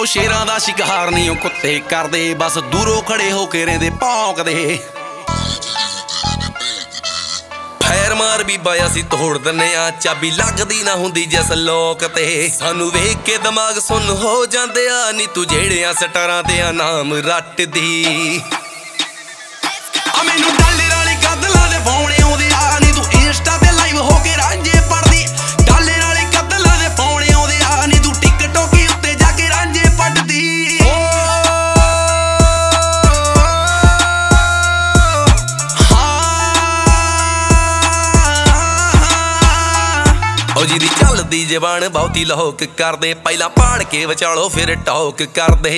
ਉਹ ਸ਼ੇਰਾਂ ਦਾ ਸ਼ਿਕਾਰ ਨਹੀਂ ਉਹ ਕੁੱਤੇ ਕਰਦੇ, ਬਸ ਦੂਰੋਂ ਖੜੇ ਹੋ ਕੇ ਰਹਿੰਦੇ ਭੌਂਕਦੇ। ਫੈਰ ਮਾਰ ਬੀਬਾ ਅਸੀਂ ਤੋੜ ਦਿੰਨੇ ਆ, ਚਾਬੀ ਲੱਗਦੀ ਨਾ ਹੁੰਦੀ ਜਿਸ ਲੋਕ ਤੇ। ਸਾਨੂੰ ਵੇਖ ਕੇ ਦਿਮਾਗ ਸੁੰਨ ਹੋ ਜਾਂਦੇ ਆ, ਨੀ ਤੂੰ ਜਿਹੜਿਆਂ ਸਟਾਰਾਂ ਤੇ ਆ ਨਾਮ ਰੱਟਦੀ। ਆ ਮੈਨੂੰ ਡਾਲਰ ਵਾਲੇ ਕਤਲਾਂ ਦੇ ਫੋਨ ਆਉਂਦੇ ਆ, ਨੀ ਤੂੰ ਇੰਸਟਾ ਤੇ ਲਾਈਵ ਹੋ ਕੇ ਰਾਂਝੇ ਪੜਦੀ। ਡਾਲਰ ਵਾਲੇ ਕਤਲਾਂ ਦੇ ਫੋਨ ਆਉਂਦੇ ਆ, ਨੀ ਤੂੰ ਟਿਕਟੋਕ ਉੱਤੇ ਜਾ ਕੇ ਰਾਂਝੇ ਪੜਦੀ। ਉਹ ਜਿਹਦੀ ਚੱਲਦੀ ਜ਼ਬਾਨ ਬਹੁਤੀ ਲੋਕ ਕਰਦੇ, ਪਹਿਲਾਂ ਪਾੜ ਕੇ ਵਿਚਾਲੋ ਫਿਰ ਟੌਕ ਕਰਦੇ।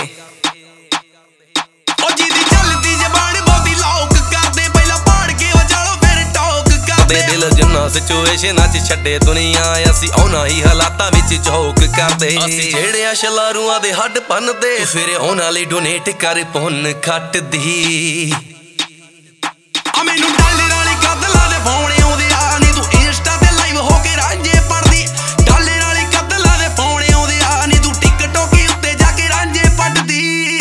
ਉਹ ਜਿਹਦੀ ਚੱਲਦੀ ਜ਼ਬਾਨ ਬਹੁਤੀ ਲੋਕ ਕਰਦੇ, ਪਹਿਲਾਂ ਪਾੜ ਕੇ ਵਿਚਾਲੋ ਫਿਰ ਟੌਕ ਕਰਦੇ। ਦਿਲ ਜਿੰਨਾ ਸਿਚੁਏਸ਼ਨਾਂ 'ਚ ਛੱਡੇ ਦੁਨੀਆ, ਅਸੀਂ ਉਹਨਾਂ ਹੀ ਹਾਲਾਤਾਂ ਵਿੱਚ ਝੋਕ ਕਰਦੇ। ਅਸੀਂ ਜਿਹੜੇ ਸ਼ਲਾਰੂਆਂ ਦੇ ਹੱਡ ਭੰਨਦੇ, ਫਿਰ ਉਹਨਾਂ ਲਈ ਡੋਨੇਟ ਕਰ ਪੁੰਨ ਖੱਟਦੀ। ਆ ਮੈਨੂੰ ਡਾਲਰ ਵਾਲੇ ਕਤਲਾਂ ਦੇ ਫੋਨ ਆਉਂਦੇ ਆ, ਨੀ ਤੂੰ ਇੰਸਟਾ ਤੇ ਲਾਈਵ ਹੋ ਕੇ ਰਾਂਝੇ ਪੜਦੀ। ਡਾਲਰ ਵਾਲੇ ਕਤਲਾਂ ਦੇ ਫੋਨ ਆਉਂਦੇ ਆ, ਨੀ ਤੂੰ ਟਿਕਟੋਕ ਉੱਤੇ ਜਾ ਕੇ ਰਾਂਝੇ ਪੜਦੀ।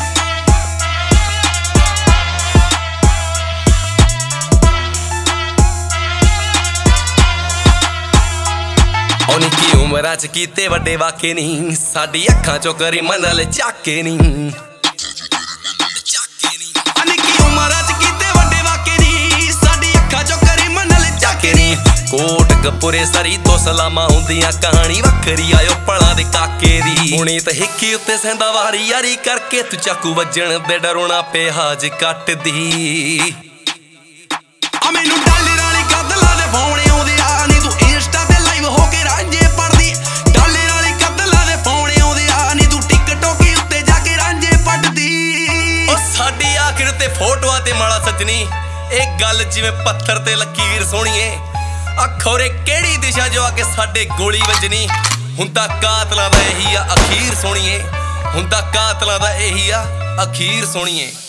ਉਹ ਨਿੱਕੀ ਉਮਰਾਂ 'ਚ ਕੀਤੇ ਵੱਡੇ ਵਾਕੇ ਨਹੀਂ, ਸਾਡੀ ਅੱਖਾਂ 'ਚੋਂ ਕਰੀ ਮੰਨਲ ਝਾਕੇ ਨਹੀਂ। ਕੋਟ ਕਪੂਰੇ ਸਰੀ ਤੋਂ ਸਲਾਮਾਂ ਹੁੰਦੀਆਂ, ਕਹਾਣੀ ਵੱਖਰੀ ਆਇਓ ਪਲਾਂ ਦੇ ਕਾਕੇ ਦੀ। ਹੁਣੀ ਤਾਂ ਹਿੱਕੀ ਉੱਤੇ ਸਹਿੰਦਾ ਵਾਰੀ ਯਾਰੀ ਕਰਕੇ, ਤੂੰ ਚਾਕੂ ਵੱਜਣ ਦੇ ਡਰੋਣਾ ਪਿਆਜ ਕੱਟਦੀ। ਆ ਮੈਨੂੰ ਡਾਲਰ ਵਾਲੇ ਕਤਲਾਂ ਦੇ ਫੋਨ ਆਉਂਦੇ ਆ, ਨੀ ਤੂੰ ਇੰਸਟਾ ਤੇ ਲਾਈਵ ਹੋ ਕੇ ਰਾਂਝੇ ਪੜਦੀ। ਡਾਲਰ ਵਾਲੇ ਕਤਲਾਂ ਦੇ ਫੋਨ ਆਉਂਦੇ ਆ, ਨੀ ਤੂੰ ਟਿਕਟੋਕ ਉੱਤੇ ਜਾ ਕੇ ਰਾਂਝੇ ਪੜਦੀ। ਉਹ ਸਾਡੀ ਆਖਿਰ ਤੇ ਫੋਟੋਆਂ ਤੇ ਮਾਲਾ ਸੱਜਣੀ, ਇਹ ਗੱਲ ਜਿਵੇਂ ਪੱਥਰ ਤੇ ਲਕੀਰ ਸੋਹਣੀਏ। ਅਖੋਰੇ ਕਿਹੜੀ ਦਿਸ਼ਾ ਜੋ ਆ ਕੇ ਸਾਡੇ ਗੋਲੀ ਵੱਜਣੀ, ਹੁੰਦਾ ਕਾਤਲਾਂ ਦਾ ਇਹੀ ਆ ਅਖੀਰ ਸੋਹਣੀਏ। ਹੁੰਦਾ ਕਾਤਲਾਂ ਦਾ ਇਹੀ ਆ ਅਖੀਰ ਸੋਹਣੀਏ।